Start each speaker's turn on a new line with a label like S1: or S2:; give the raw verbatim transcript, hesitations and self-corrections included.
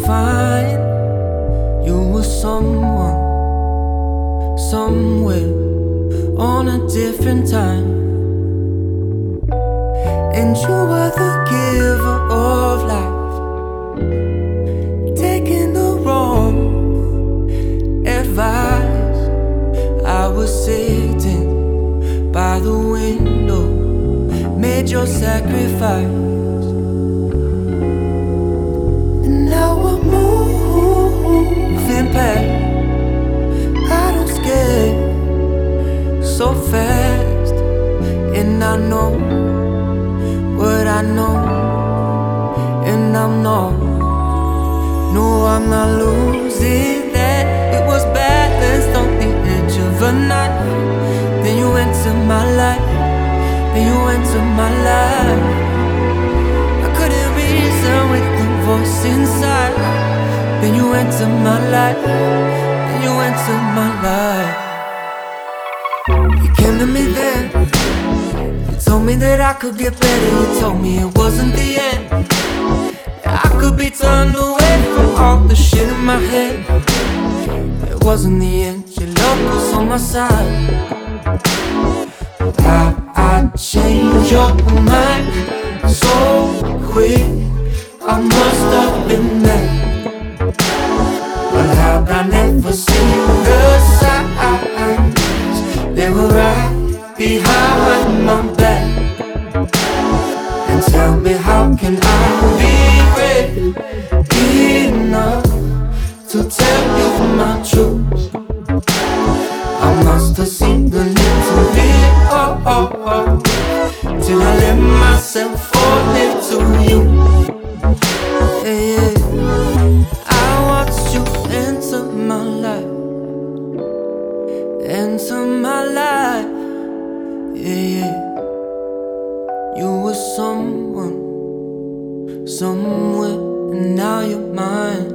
S1: fine. You were someone, somewhere, on a different time. And you were the giver of life, taking the wrong advice. I was sitting by the window, made your sacrifice. And now we're moving past. I don't scare so fast. And I know what I know, and I'm not. No, I'm not losing that. It was balanced on the edge of a knife. Then you enter my life, then you enter my life. I couldn't reason with the voice inside. Then you enter my life, then you enter my life. You came to me then, you told me that I could get better. You told me it wasn't the end, that I could be turned away from all the shit in my head. It wasn't the end, your love was on my side. How I changed your mind so quick, I must have been mad. But how'd I never see the signs? They were right behind my back. And tell me, how can I be brave enough to tell you my truth? I must have seen the need to be oh, oh, oh, till I let myself fall into you. Yeah, yeah. I watched you enter my life, enter my life. Yeah, yeah. You were someone, somewhere, and now you're mine.